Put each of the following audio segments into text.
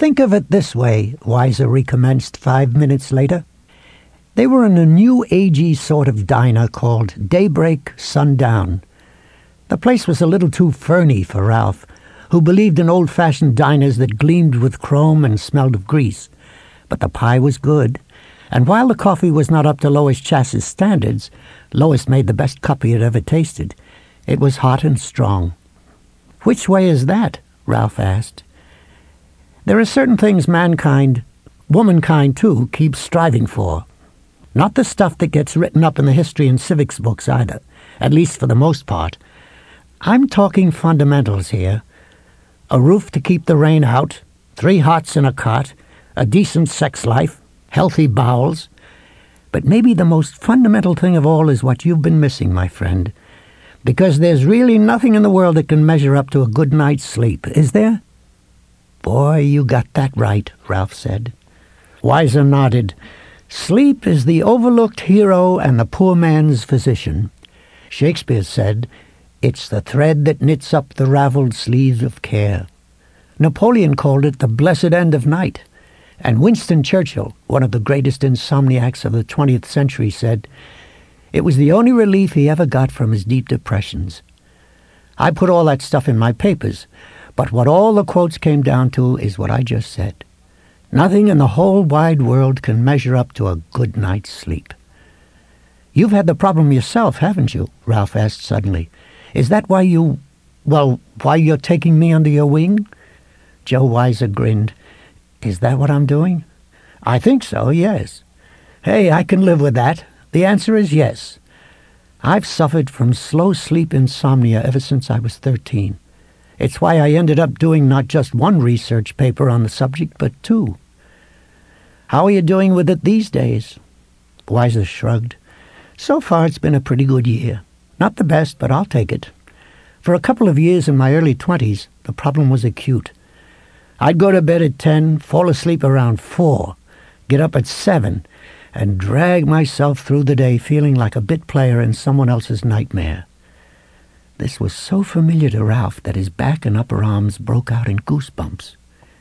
Think of it this way, Weiser recommenced 5 minutes later. They were in a new agey sort of diner called Daybreak Sundown. The place was a little too ferny for Ralph, who believed in old-fashioned diners that gleamed with chrome and smelled of grease. But the pie was good, and while the coffee was not up to Lois Chass's standards, Lois made the best cup he had ever tasted. It was hot and strong. "Which way is that?" Ralph asked. "There are certain things mankind, womankind too, keeps striving for. Not the stuff that gets written up in the history and civics books either, at least for the most part. I'm talking fundamentals here. A roof to keep the rain out, 3 hots in a cot, a decent sex life, healthy bowels. But maybe the most fundamental thing of all is what you've been missing, my friend. Because there's really nothing in the world that can measure up to a good night's sleep, is there?" "Boy, you got that right," Ralph said. Weiser nodded. "Sleep is the overlooked hero and the poor man's physician. Shakespeare said, 'It's the thread that knits up the ravelled sleeve of care.' Napoleon called it the blessed end of night. And Winston Churchill, one of the greatest insomniacs of the 20th century, said, it was the only relief he ever got from his deep depressions. I put all that stuff in my papers, but what all the quotes came down to is what I just said. Nothing in the whole wide world can measure up to a good night's sleep." "You've had the problem yourself, haven't you?" Ralph asked suddenly. "Is that why why you're taking me under your wing?" Joe Weiser grinned. "Is that what I'm doing?" "I think so, yes." "Hey, I can live with that. The answer is yes. I've suffered from slow sleep insomnia ever since I was 13. It's why I ended up doing not just one research paper on the subject, but 2. "How are you doing with it these days?" Weiser shrugged. "So far it's been a pretty good year. Not the best, but I'll take it. For a couple of years in my early 20s, the problem was acute. I'd go to bed at 10, fall asleep around 4, get up at 7, and drag myself through the day feeling like a bit player in someone else's nightmare." This was so familiar to Ralph that his back and upper arms broke out in goosebumps.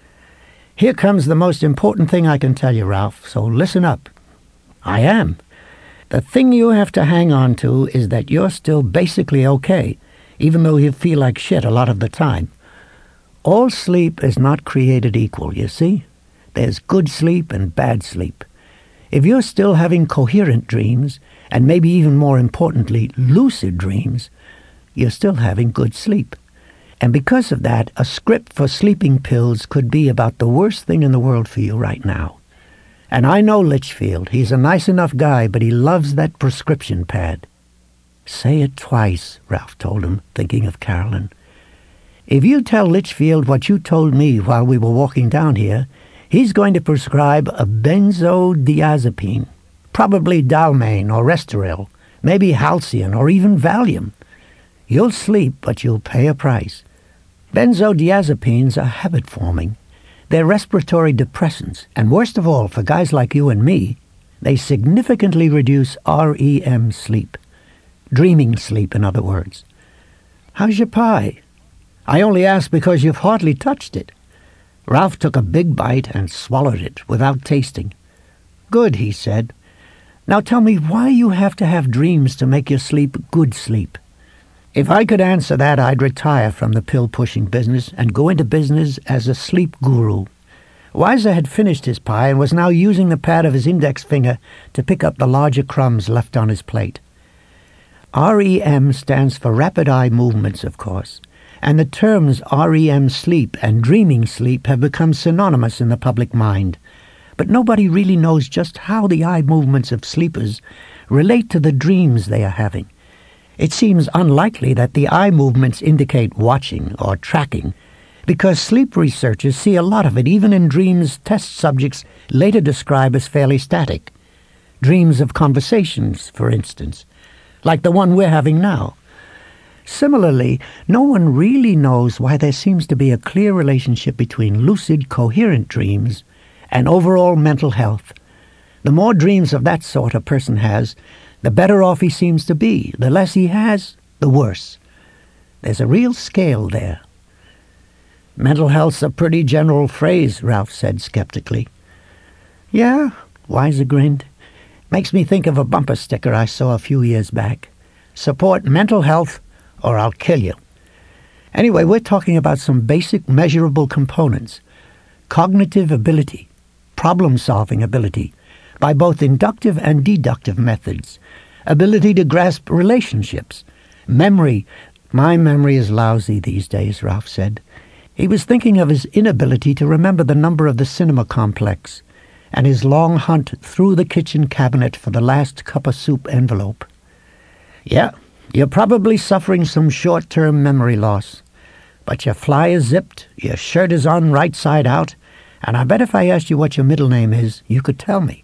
"Here comes the most important thing I can tell you, Ralph, so listen up." "I am. The thing you have to hang on to is that you're still basically okay, even though you feel like shit a lot of the time. All sleep is not created equal, you see? There's good sleep and bad sleep. If you're still having coherent dreams, and maybe even more importantly, lucid dreams, you're still having good sleep. And because of that, a script for sleeping pills could be about the worst thing in the world for you right now. And I know Litchfield. He's a nice enough guy, but he loves that prescription pad." "Say it twice," Ralph told him, thinking of Carolyn. "If you tell Litchfield what you told me while we were walking down here, he's going to prescribe a benzodiazepine, probably Dalmane or Restoril, maybe Halcion or even Valium. You'll sleep, but you'll pay a price. Benzodiazepines are habit-forming. They're respiratory depressants, and worst of all, for guys like you and me, they significantly reduce REM sleep. Dreaming sleep, in other words. How's your pie? I only ask because you've hardly touched it." Ralph took a big bite and swallowed it without tasting. "Good," he said. "Now tell me why you have to have dreams to make your sleep good sleep." "If I could answer that, I'd retire from the pill-pushing business and go into business as a sleep guru." Weiser had finished his pie and was now using the pad of his index finger to pick up the larger crumbs left on his plate. REM stands for rapid eye movements, of course, and the terms REM sleep and dreaming sleep have become synonymous in the public mind. But nobody really knows just how the eye movements of sleepers relate to the dreams they are having. It seems unlikely that the eye movements indicate watching or tracking, because sleep researchers see a lot of it even in dreams test subjects later describe as fairly static. Dreams of conversations, for instance, like the one we're having now. Similarly, no one really knows why there seems to be a clear relationship between lucid, coherent dreams and overall mental health. The more dreams of that sort a person has, the better off he seems to be. The less he has, the worse. There's a real scale there. Mental health's a pretty general phrase, Ralph said skeptically. Yeah, Weiser grinned. Makes me think of a bumper sticker I saw a few years back. Support mental health or I'll kill you. Anyway, we're talking about some basic measurable components. Cognitive ability, problem-solving ability, by both inductive and deductive methods. Ability to grasp relationships. Memory. My memory is lousy these days, Ralph said. He was thinking of his inability to remember the number of the cinema complex and his long hunt through the kitchen cabinet for the last cup of soup envelope. Yeah, you're probably suffering some short-term memory loss. But your fly is zipped, your shirt is on right side out, and I bet if I asked you what your middle name is, you could tell me.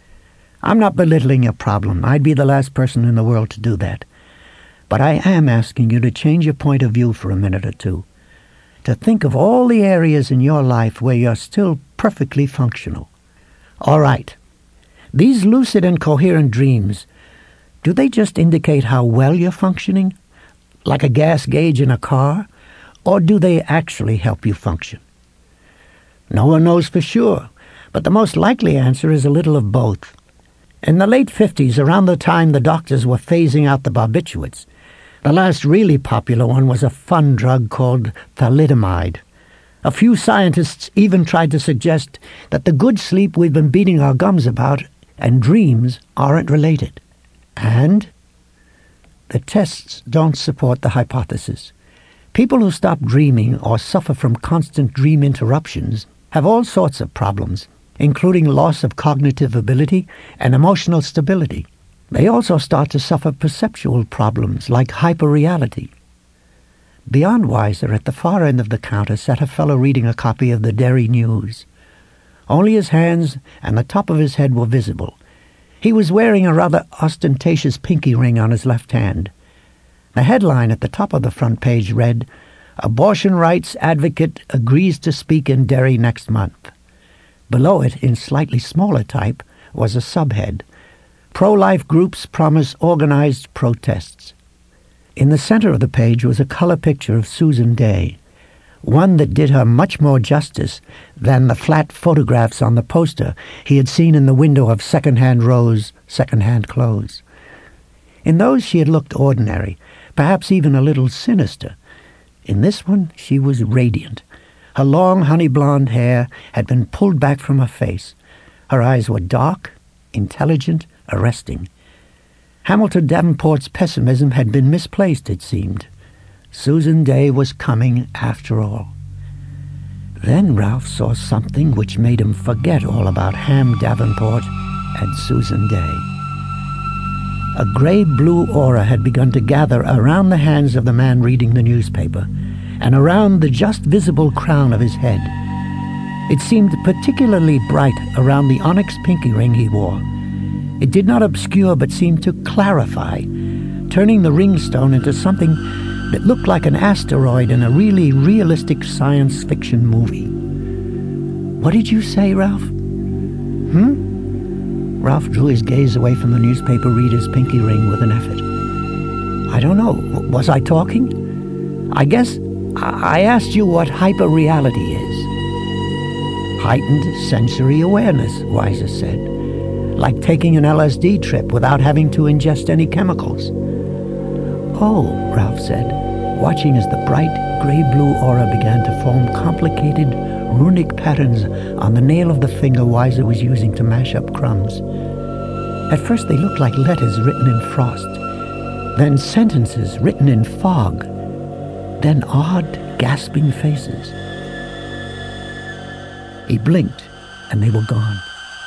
I'm not belittling your problem. I'd be the last person in the world to do that. But I am asking you to change your point of view for a minute or two. To think of all the areas in your life where you're still perfectly functional. All right. These lucid and coherent dreams, do they just indicate how well you're functioning? Like a gas gauge in a car? Or do they actually help you function? No one knows for sure, but the most likely answer is a little of both. In the late 50s, around the time the doctors were phasing out the barbiturates, the last really popular one was a fun drug called thalidomide. A few scientists even tried to suggest that the good sleep we've been beating our gums about and dreams aren't related. And the tests don't support the hypothesis. People who stop dreaming or suffer from constant dream interruptions have all sorts of problems, including loss of cognitive ability and emotional stability. They also start to suffer perceptual problems like hyperreality. Beyond Weiser, at the far end of the counter, sat a fellow reading a copy of the Derry News. Only his hands and the top of his head were visible. He was wearing a rather ostentatious pinky ring on his left hand. The headline at the top of the front page read, "Abortion rights advocate agrees to speak in Derry next month." Below it, in slightly smaller type, was a subhead, "Pro-life groups promise organized protests." In the center of the page was a color picture of Susan Day, one that did her much more justice than the flat photographs on the poster he had seen in the window of Second-Hand Rose, Second-Hand Clothes. In those she had looked ordinary, perhaps even a little sinister. In this one she was radiant. Her long honey-blonde hair had been pulled back from her face. Her eyes were dark, intelligent, arresting. Hamilton Davenport's pessimism had been misplaced, it seemed. Susan Day was coming after all. Then Ralph saw something which made him forget all about Ham Davenport and Susan Day. A gray-blue aura had begun to gather around the hands of the man reading the newspaper, and around the just visible crown of his head. It seemed particularly bright around the onyx pinky ring he wore. It did not obscure but seemed to clarify, turning the ringstone into something that looked like an asteroid in a really realistic science fiction movie. "What did you say, Ralph?" Ralph drew his gaze away from the newspaper reader's pinky ring with an effort. "I don't know. Was I talking? I guess I asked you what hyperreality is." "Heightened sensory awareness," Weiser said. "Like taking an LSD trip without having to ingest any chemicals." "Oh," Ralph said, watching as the bright gray-blue aura began to form complicated runic patterns on the nail of the finger Weiser was using to mash up crumbs. At first they looked like letters written in frost, then sentences written in fog, then odd, gasping faces. He blinked, and they were gone.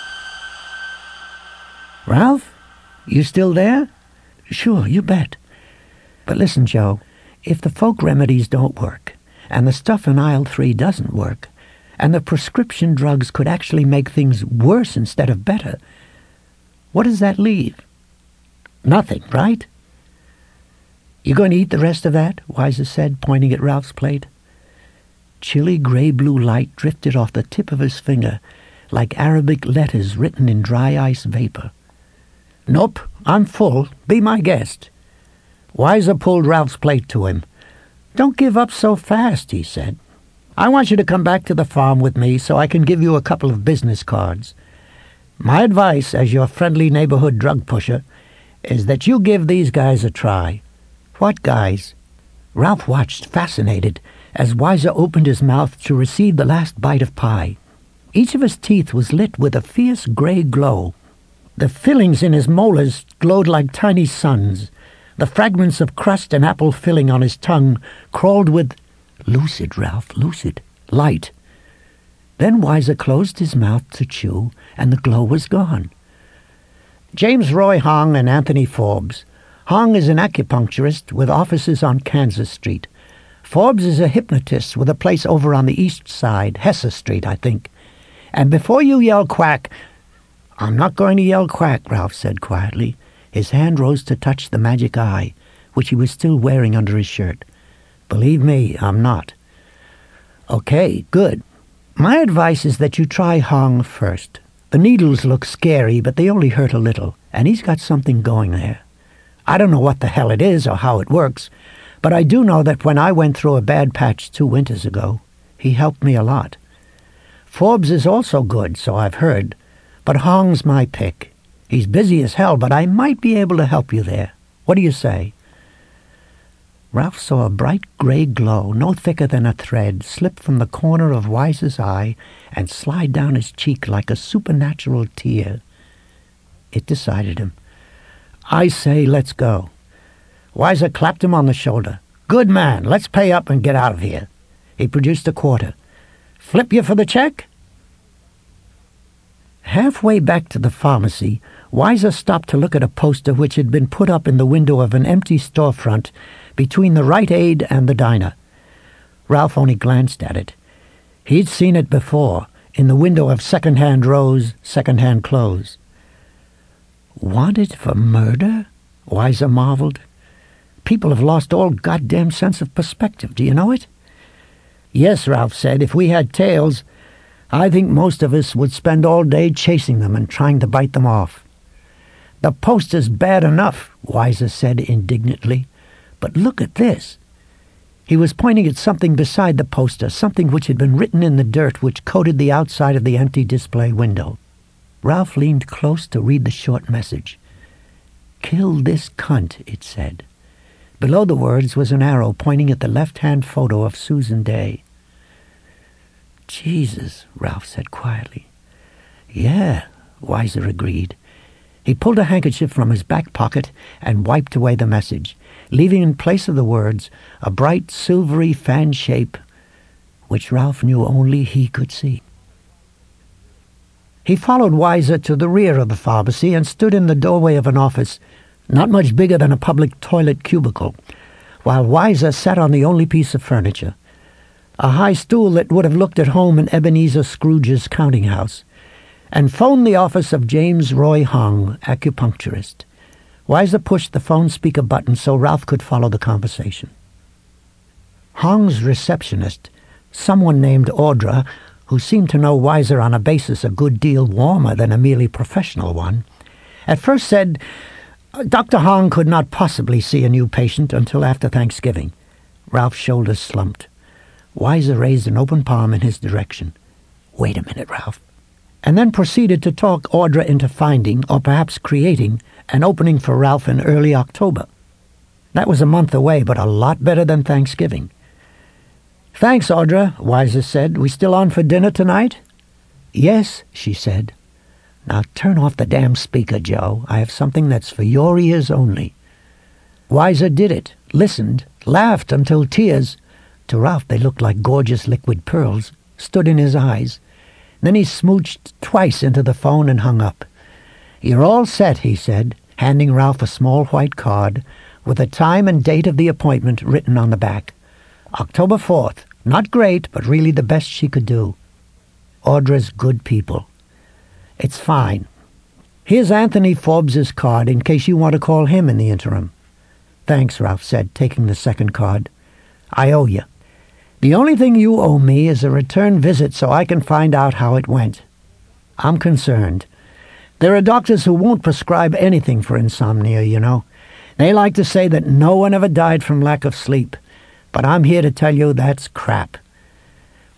"Ralph, you still there?" "Sure, you bet. But listen, Joe, if the folk remedies don't work, and the stuff in aisle 3 doesn't work, and the prescription drugs could actually make things worse instead of better, what does that leave? Nothing, right?" "You going to eat the rest of that?" Weiser said, pointing at Ralph's plate. Chilly gray-blue light drifted off the tip of his finger like Arabic letters written in dry ice vapor. "Nope, I'm full. Be my guest." Weiser pulled Ralph's plate to him. "Don't give up so fast," he said. I want you to come back to the farm with me so I can give you a couple of business cards. My advice as your friendly neighborhood drug pusher is that you give these guys a try." "What guys?" Ralph watched, fascinated, as Weiser opened his mouth to receive the last bite of pie. Each of his teeth was lit with a fierce gray glow. The fillings in his molars glowed like tiny suns. The fragments of crust and apple filling on his tongue crawled with lucid, Ralph, lucid light. Then Weiser closed his mouth to chew, and the glow was gone. "James Roy Hong and Anthony Forbes. Hong is an acupuncturist with offices on Kansas Street. Forbes is a hypnotist with a place over on the east side, Hesse Street, I think. And before you yell quack—" "I'm not going to yell quack," Ralph said quietly. His hand rose to touch the magic eye, which he was still wearing under his shirt. "Believe me, I'm not." "Okay, good. My advice is that you try Hong first. The needles look scary, but they only hurt a little, and he's got something going there. I don't know what the hell it is or how it works, but I do know that when I went through a bad patch 2 winters ago, he helped me a lot. Forbes is also good, so I've heard, but Hong's my pick. He's busy as hell, but I might be able to help you there. What do you say?" Ralph saw a bright gray glow, no thicker than a thread, slip from the corner of Weiser's eye and slide down his cheek like a supernatural tear. It decided him. "I say, let's go." Weiser clapped him on the shoulder. "Good man, let's pay up and get out of here." He produced a quarter. "Flip you for the check?" Halfway back to the pharmacy, Weiser stopped to look at a poster which had been put up in the window of an empty storefront between the Rite Aid and the diner. Ralph only glanced at it. He'd seen it before, in the window of Second-Hand Rose, Second-Hand Clothes. "Wanted for murder?" Weiser marveled. "People have lost all goddamn sense of perspective, do you know it?" "Yes," Ralph said, "if we had tails, I think most of us would spend all day chasing them and trying to bite them off." "The poster's bad enough," Weiser said indignantly. "But look at this." He was pointing at something beside the poster, something which had been written in the dirt which coated the outside of the empty display window. Ralph leaned close to read the short message. "Kill this cunt," it said. Below the words was an arrow pointing at the left-hand photo of Susan Day. "Jesus," Ralph said quietly. "Yeah," Weiser agreed. He pulled a handkerchief from his back pocket and wiped away the message, leaving in place of the words a bright silvery fan shape which Ralph knew only he could see. He followed Weiser to the rear of the pharmacy and stood in the doorway of an office not much bigger than a public toilet cubicle, while Weiser sat on the only piece of furniture, a high stool that would have looked at home in Ebenezer Scrooge's counting house, and phoned the office of James Roy Hong, acupuncturist. Weiser pushed the phone speaker button so Ralph could follow the conversation. Hong's receptionist, someone named Audra, who seemed to know Weiser on a basis a good deal warmer than a merely professional one, at first said Dr. Hong could not possibly see a new patient until after Thanksgiving. Ralph's shoulders slumped. Weiser raised an open palm in his direction. "Wait a minute, Ralph," and then proceeded to talk Audra into finding, or perhaps creating, an opening for Ralph in early October. That was a month away, but a lot better than Thanksgiving. "Thanks, Audra," Weiser said. "We still on for dinner tonight?" "Yes," she said. "Now turn off the damn speaker, Joe. I have something that's for your ears only." Weiser did it, listened, laughed until tears, to Ralph they looked like gorgeous liquid pearls, stood in his eyes. Then he smooched twice into the phone and hung up. "You're all set," he said, handing Ralph a small white card with the time and date of the appointment written on the back. October 4th. Not great, but really the best she could do. Audra's good people. It's fine. Here's Anthony Forbes's card in case you want to call him in the interim. Thanks, Ralph said, taking the second card. I owe you. The only thing you owe me is a return visit so I can find out how it went. I'm concerned. There are doctors who won't prescribe anything for insomnia, you know. They like to say that no one ever died from lack of sleep, but I'm here to tell you that's crap.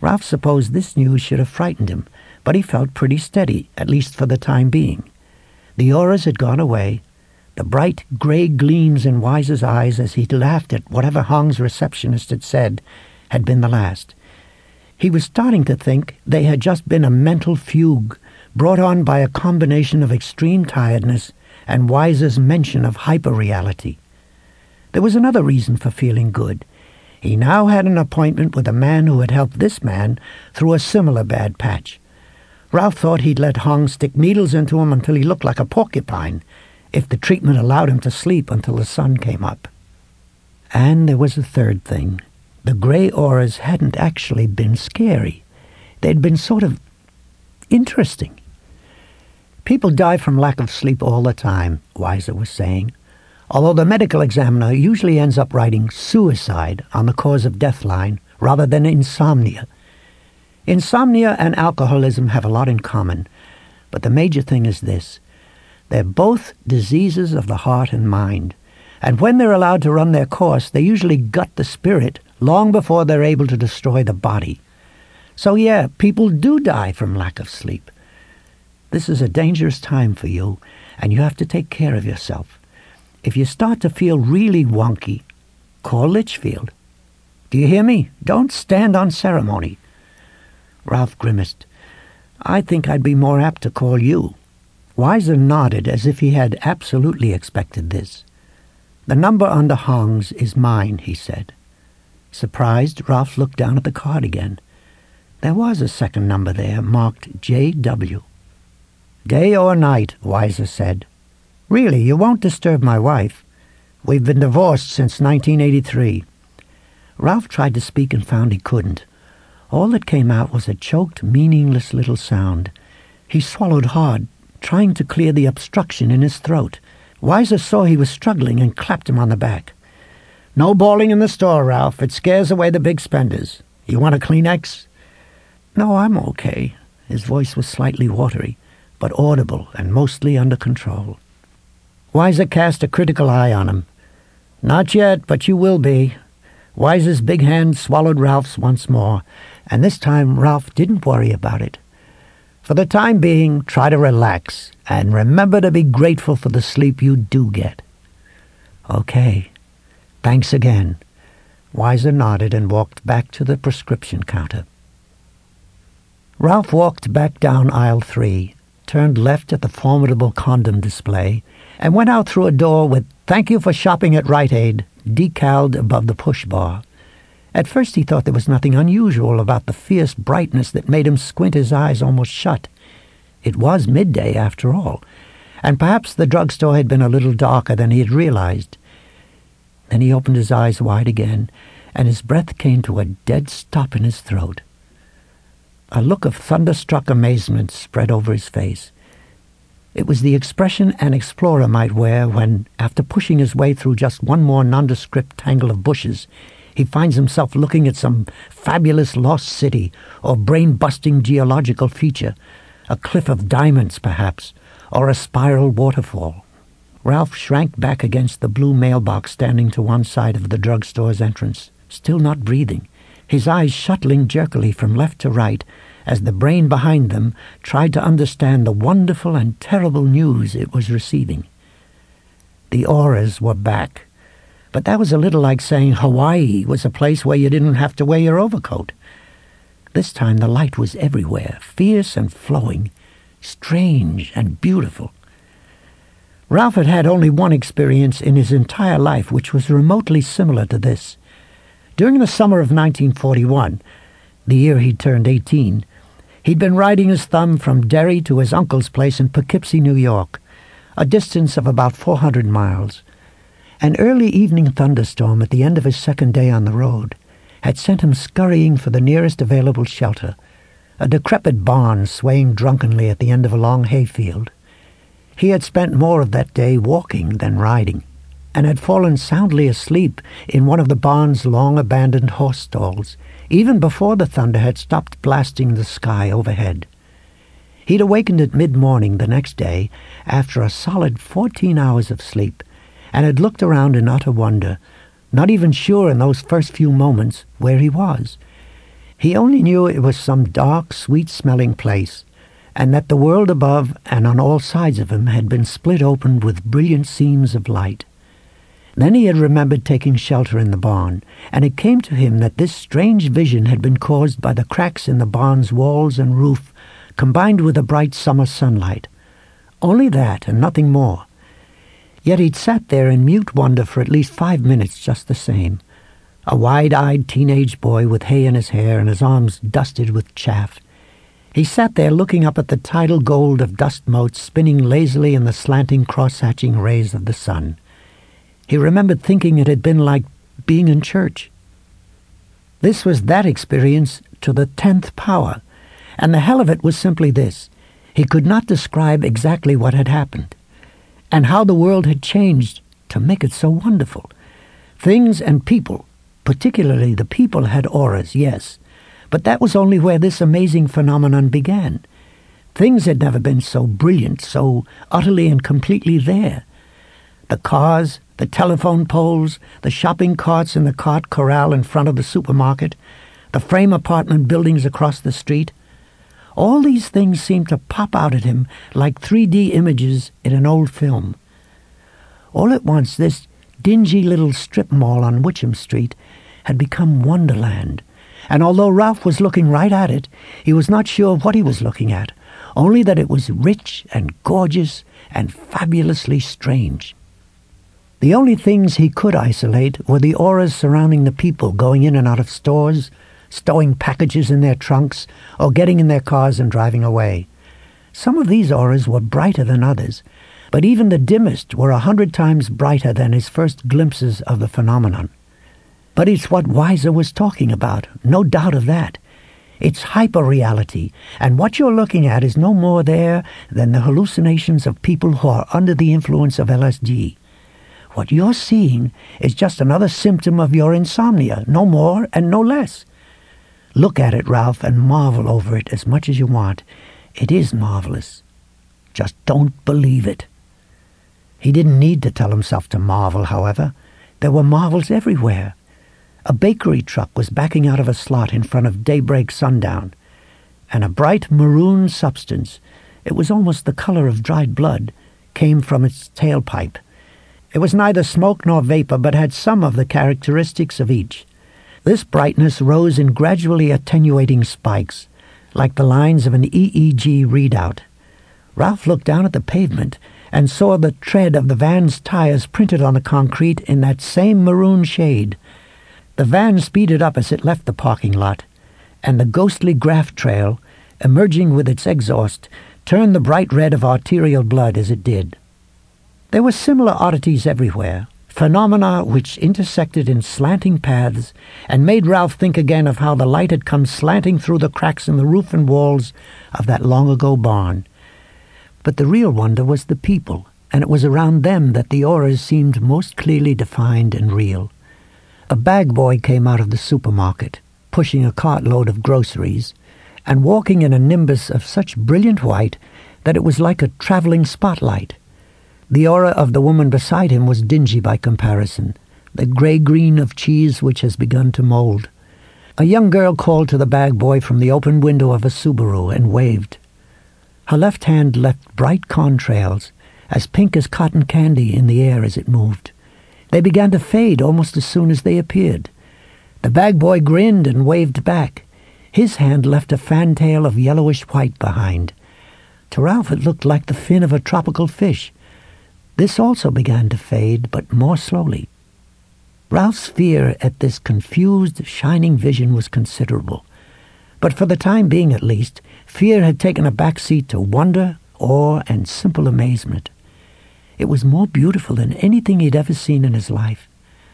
Ralph supposed this news should have frightened him, but he felt pretty steady, at least for the time being. The auras had gone away. The bright grey gleams in Wise's eyes as he laughed at whatever Hong's receptionist had said had been the last. He was starting to think they had just been a mental fugue brought on by a combination of extreme tiredness and Wise's mention of hyperreality. There was another reason for feeling good. He now had an appointment with a man who had helped this man through a similar bad patch. Ralph thought he'd let Hong stick needles into him until he looked like a porcupine, if the treatment allowed him to sleep until the sun came up. And there was a third thing. The grey auras hadn't actually been scary. They'd been sort of interesting. People die from lack of sleep all the time, Weiser was saying, although the medical examiner usually ends up writing suicide on the cause of death line rather than insomnia. Insomnia and alcoholism have a lot in common, but the major thing is this. They're both diseases of the heart and mind, and when they're allowed to run their course, they usually gut the spirit long before they're able to destroy the body. So yeah, people do die from lack of sleep. This is a dangerous time for you, and you have to take care of yourself. If you start to feel really wonky, call Litchfield. Do you hear me? Don't stand on ceremony. Ralph grimaced. I think I'd be more apt to call you. Weiser nodded as if he had absolutely expected this. The number under Hong's is mine, he said. Surprised, Ralph looked down at the card again. There was a second number there, marked J.W. Day or night, Weiser said. Really, you won't disturb my wife. We've been divorced since 1983. Ralph tried to speak and found he couldn't. All that came out was a choked, meaningless little sound. He swallowed hard, trying to clear the obstruction in his throat. Weiser saw he was struggling and clapped him on the back. No bawling in the store, Ralph. It scares away the big spenders. You want a Kleenex? No, I'm okay. His voice was slightly watery, but audible and mostly under control. Weiser cast a critical eye on him. Not yet, but you will be. Weiser's big hand swallowed Ralph's once more, and this time Ralph didn't worry about it. For the time being, try to relax, and remember to be grateful for the sleep you do get. Okay. Thanks again. Weiser nodded and walked back to the prescription counter. Ralph walked back down aisle 3, turned left at the formidable condom display, and went out through a door with "Thank you for shopping at Rite Aid" decaled above the push bar. At first he thought there was nothing unusual about the fierce brightness that made him squint his eyes almost shut. It was midday, after all, and perhaps the drugstore had been a little darker than he had realized. Then he opened his eyes wide again, and his breath came to a dead stop in his throat. A look of thunderstruck amazement spread over his face. It was the expression an explorer might wear when, after pushing his way through just one more nondescript tangle of bushes, he finds himself looking at some fabulous lost city or brain-busting geological feature, a cliff of diamonds, perhaps, or a spiral waterfall. Ralph shrank back against the blue mailbox standing to one side of the drugstore's entrance, still not breathing, his eyes shuttling jerkily from left to right as the brain behind them tried to understand the wonderful and terrible news it was receiving. The auras were back, but that was a little like saying Hawaii was a place where you didn't have to wear your overcoat. This time the light was everywhere, fierce and flowing, strange and beautiful. Ralph had had only one experience in his entire life which was remotely similar to this. During the summer of 1941, the year he'd turned 18, he'd been riding his thumb from Derry to his uncle's place in Poughkeepsie, New York, a distance of about 400 miles. An early evening thunderstorm at the end of his second day on the road had sent him scurrying for the nearest available shelter, a decrepit barn swaying drunkenly at the end of a long hayfield. He had spent more of that day walking than riding, and had fallen soundly asleep in one of the barn's long-abandoned horse stalls, even before the thunder had stopped blasting the sky overhead. He'd awakened at mid-morning the next day after a solid 14 hours of sleep, and had looked around in utter wonder, not even sure in those first few moments where he was. He only knew it was some dark, sweet-smelling place, and that the world above and on all sides of him had been split open with brilliant seams of light. Then he had remembered taking shelter in the barn, and it came to him that this strange vision had been caused by the cracks in the barn's walls and roof, combined with the bright summer sunlight. Only that, and nothing more. Yet he'd sat there in mute wonder for at least 5 minutes just the same. A wide-eyed teenage boy with hay in his hair and his arms dusted with chaff. He sat there looking up at the tidal gold of dust motes spinning lazily in the slanting cross-hatching rays of the sun. He remembered thinking it had been like being in church. This was that experience to the 10th power, and the hell of it was simply this. He could not describe exactly what had happened, and how the world had changed to make it so wonderful. Things and people, particularly the people, had auras, yes, but that was only where this amazing phenomenon began. Things had never been so brilliant, so utterly and completely there. The cars, the telephone poles, the shopping carts in the cart corral in front of the supermarket, the frame apartment buildings across the street, all these things seemed to pop out at him like 3D images in an old film. All at once, this dingy little strip mall on Witcham Street had become Wonderland, and although Ralph was looking right at it, he was not sure what he was looking at, only that it was rich and gorgeous and fabulously strange. The only things he could isolate were the auras surrounding the people going in and out of stores, stowing packages in their trunks, or getting in their cars and driving away. Some of these auras were brighter than others, but even the dimmest were 100 times brighter than his first glimpses of the phenomenon. But it's what Weiser was talking about, no doubt of that. It's hyper-reality, and what you're looking at is no more there than the hallucinations of people who are under the influence of LSD. What you're seeing is just another symptom of your insomnia, no more and no less. Look at it, Ralph, and marvel over it as much as you want. It is marvelous. Just don't believe it. He didn't need to tell himself to marvel, however. There were marvels everywhere. A bakery truck was backing out of a slot in front of Daybreak Sundown, and a bright maroon substance, it was almost the color of dried blood, came from its tailpipe. It was neither smoke nor vapor, but had some of the characteristics of each. This brightness rose in gradually attenuating spikes, like the lines of an EEG readout. Ralph looked down at the pavement and saw the tread of the van's tires printed on the concrete in that same maroon shade. The van speeded up as it left the parking lot, and the ghostly graph trail, emerging with its exhaust, turned the bright red of arterial blood as it did. There were similar oddities everywhere, phenomena which intersected in slanting paths and made Ralph think again of how the light had come slanting through the cracks in the roof and walls of that long-ago barn. But the real wonder was the people, and it was around them that the auras seemed most clearly defined and real. A bag boy came out of the supermarket, pushing a cartload of groceries, and walking in a nimbus of such brilliant white that it was like a traveling spotlight. The aura of the woman beside him was dingy by comparison, the grey-green of cheese which has begun to mold. A young girl called to the bag boy from the open window of a Subaru and waved. Her left hand left bright contrails, as pink as cotton candy in the air as it moved. They began to fade almost as soon as they appeared. The bag boy grinned and waved back. His hand left a fantail of yellowish-white behind. To Ralph it looked like the fin of a tropical fish. This also began to fade, but more slowly. Ralph's fear at this confused, shining vision was considerable. But for the time being at least, fear had taken a back seat to wonder, awe, and simple amazement. It was more beautiful than anything he'd ever seen in his life.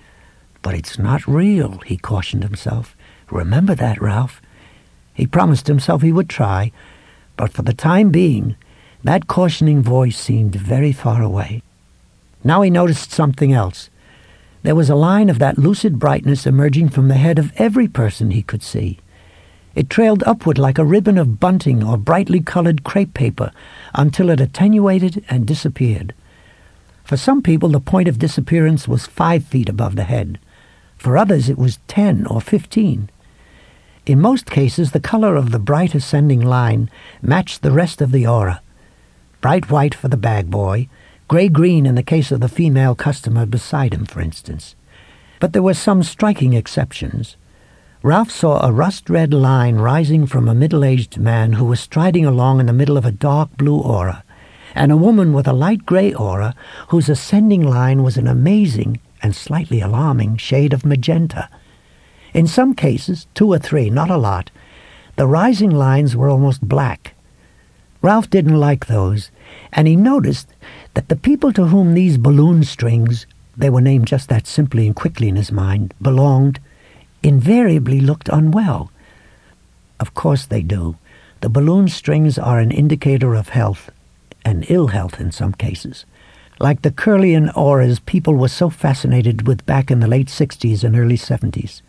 But it's not real, he cautioned himself. Remember that, Ralph. He promised himself he would try, but for the time being, that cautioning voice seemed very far away. Now he noticed something else. There was a line of that lucid brightness emerging from the head of every person he could see. It trailed upward like a ribbon of bunting or brightly colored crepe paper until it attenuated and disappeared. For some people, the point of disappearance was 5 feet above the head. For others, it was 10 or 15. In most cases, the color of the bright ascending line matched the rest of the aura. Bright white for the bag boy, gray-green in the case of the female customer beside him, for instance. But there were some striking exceptions. Ralph saw a rust-red line rising from a middle-aged man who was striding along in the middle of a dark blue aura, and a woman with a light gray aura whose ascending line was an amazing and slightly alarming shade of magenta. In some cases, 2 or 3, not a lot, the rising lines were almost black. Ralph didn't like those, and he noticed that the people to whom these balloon strings, they were named just that simply and quickly in his mind, belonged, invariably looked unwell. Of course they do. The balloon strings are an indicator of health, and ill health in some cases. Like the Kirlian auras people were so fascinated with back in the late 60s and early 70s.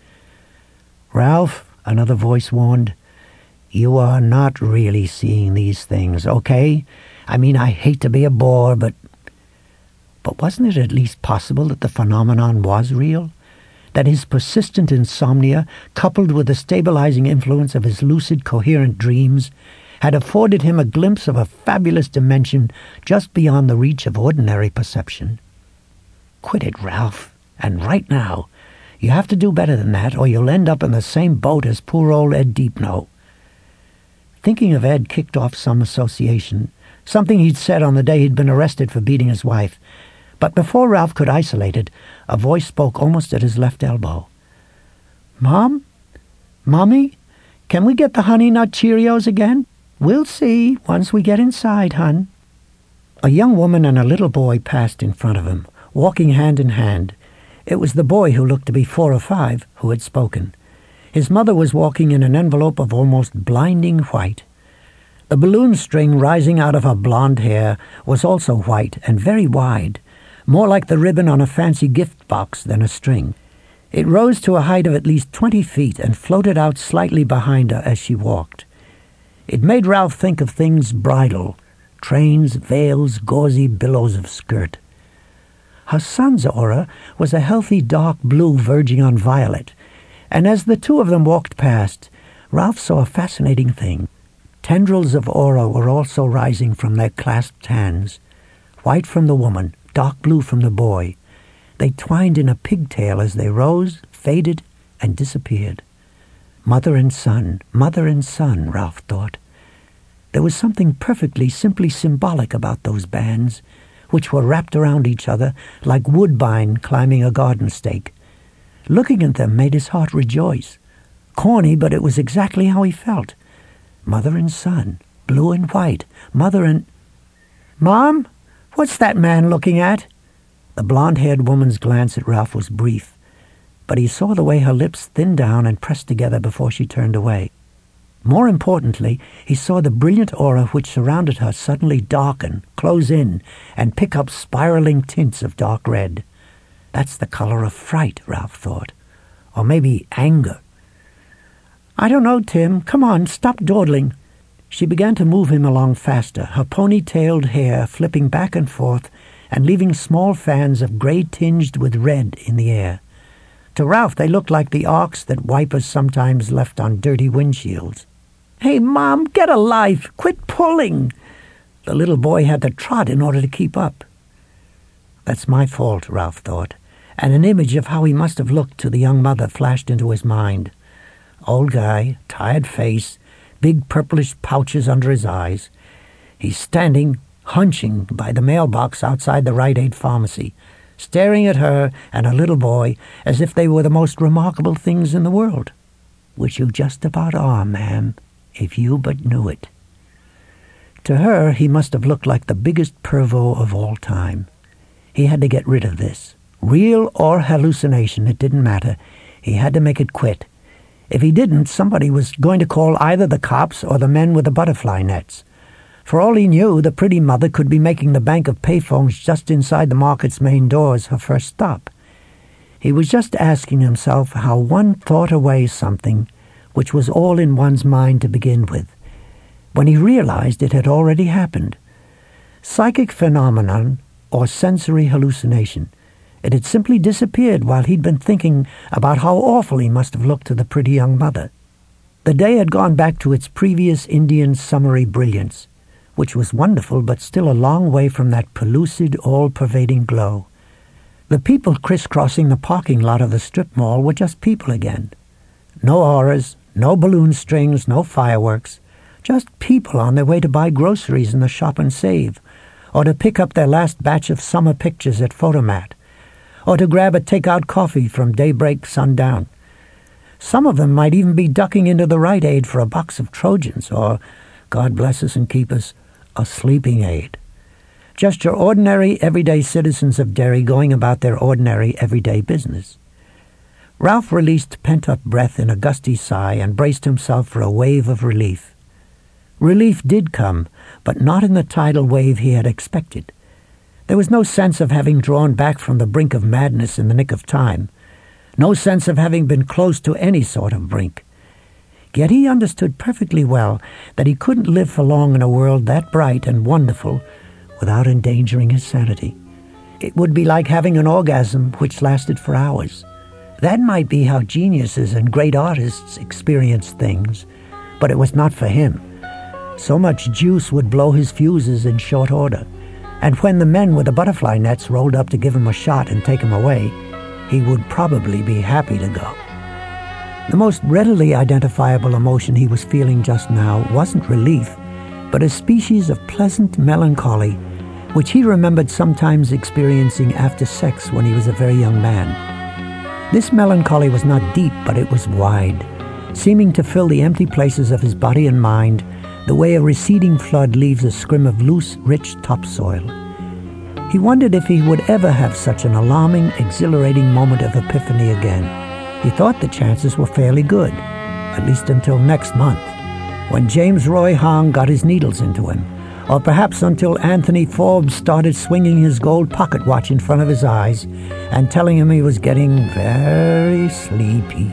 "Ralph," another voice warned, "you are not really seeing these things, okay? I mean, I hate to be a bore, but wasn't it at least possible that the phenomenon was real? That his persistent insomnia, coupled with the stabilizing influence of his lucid, coherent dreams, had afforded him a glimpse of a fabulous dimension just beyond the reach of ordinary perception? Quit it, Ralph, and right now. You have to do better than that, or you'll end up in the same boat as poor old Ed Deepno." Thinking of Ed kicked off some association, something he'd said on the day he'd been arrested for beating his wife. But before Ralph could isolate it, a voice spoke almost at his left elbow. "Mom? Mommy? Can we get the Honey Nut Cheerios again? We'll see once we get inside, hun." A young woman and a little boy passed in front of him, walking hand in hand. It was the boy, who looked to be 4 or 5, who had spoken. His mother was walking in an envelope of almost blinding white. The balloon string rising out of her blonde hair was also white and very wide, more like the ribbon on a fancy gift box than a string. It rose to a height of at least 20 feet and floated out slightly behind her as she walked. It made Ralph think of things bridal, trains, veils, gauzy billows of skirt. Her son's aura was a healthy dark blue verging on violet, and as the two of them walked past, Ralph saw a fascinating thing. Tendrils of aura were also rising from their clasped hands, white from the woman, dark blue from the boy. They twined in a pigtail as they rose, faded, and disappeared. Mother and son, Ralph thought. There was something perfectly, simply symbolic about those bands, which were wrapped around each other like woodbine climbing a garden stake. Looking at them made his heart rejoice. Corny, but it was exactly how he felt. Mother and son, blue and white, mother and... "Mom, what's that man looking at?" The blonde-haired woman's glance at Ralph was brief, but he saw the way her lips thinned down and pressed together before she turned away. More importantly, he saw the brilliant aura which surrounded her suddenly darken, close in, and pick up spiraling tints of dark red. That's the color of fright, Ralph thought. Or maybe anger. "I don't know, Tim. Come on, stop dawdling." She began to move him along faster, her pony-tailed hair flipping back and forth and leaving small fans of gray tinged with red in the air. To Ralph, they looked like the arcs that wipers sometimes left on dirty windshields. "Hey, Mom, get a life! Quit pulling!" The little boy had to trot in order to keep up. That's my fault, Ralph thought, and an image of how he must have looked to the young mother flashed into his mind. Old guy, tired face, big purplish pouches under his eyes. He's standing, hunching, by the mailbox outside the Rite Aid pharmacy, staring at her and her little boy as if they were the most remarkable things in the world. "Which you just about are, ma'am, if you but knew it." To her, he must have looked like the biggest pervo of all time. He had to get rid of this. Real or hallucination, it didn't matter. He had to make it quit. If he didn't, somebody was going to call either the cops or the men with the butterfly nets. For all he knew, the pretty mother could be making the bank of payphones just inside the market's main doors her first stop. He was just asking himself how one thought away something which was all in one's mind to begin with, when he realized it had already happened. Psychic phenomenon or sensory hallucination. It had simply disappeared while he'd been thinking about how awful he must have looked to the pretty young mother. The day had gone back to its previous Indian summery brilliance, which was wonderful but still a long way from that pellucid, all-pervading glow. The people crisscrossing the parking lot of the strip mall were just people again. No auras, no balloon strings, no fireworks. Just people on their way to buy groceries in the Shop and Save, or to pick up their last batch of summer pictures at Photomat, or to grab a take-out coffee from Daybreak Sundown. Some of them might even be ducking into the Rite Aid for a box of Trojans, or, God bless us and keep us, a sleeping aid. Just your ordinary, everyday citizens of Derry going about their ordinary, everyday business. Ralph released pent-up breath in a gusty sigh and braced himself for a wave of relief. Relief did come, but not in the tidal wave he had expected. There was no sense of having drawn back from the brink of madness in the nick of time, no sense of having been close to any sort of brink. Yet he understood perfectly well that he couldn't live for long in a world that bright and wonderful without endangering his sanity. It would be like having an orgasm which lasted for hours. That might be how geniuses and great artists experience things, but it was not for him. So much juice would blow his fuses in short order, and when the men with the butterfly nets rolled up to give him a shot and take him away, he would probably be happy to go. The most readily identifiable emotion he was feeling just now wasn't relief, but a species of pleasant melancholy, which he remembered sometimes experiencing after sex when he was a very young man. This melancholy was not deep, but it was wide, seeming to fill the empty places of his body and mind the way a receding flood leaves a scrim of loose, rich topsoil. He wondered if he would ever have such an alarming, exhilarating moment of epiphany again. He thought the chances were fairly good, at least until next month, when James Roy Hong got his needles into him, or perhaps until Anthony Forbes started swinging his gold pocket watch in front of his eyes and telling him he was getting very sleepy.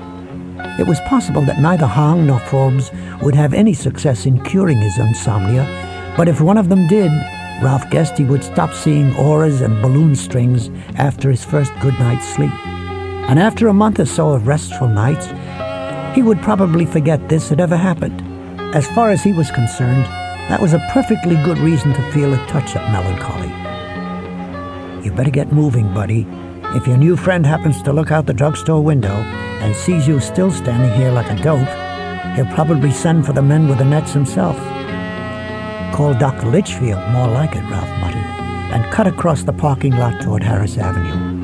It was possible that neither Hong nor Forbes would have any success in curing his insomnia, but if one of them did, Ralph guessed he would stop seeing auras and balloon strings after his first good night's sleep. And after a month or so of restful nights, he would probably forget this had ever happened. As far as he was concerned, that was a perfectly good reason to feel a touch of melancholy. You better get moving, buddy. If your new friend happens to look out the drugstore window and sees you still standing here like a dope, he'll probably send for the men with the nets himself. Call Dr. Litchfield, more like it, Ralph muttered, and cut across the parking lot toward Harris Avenue.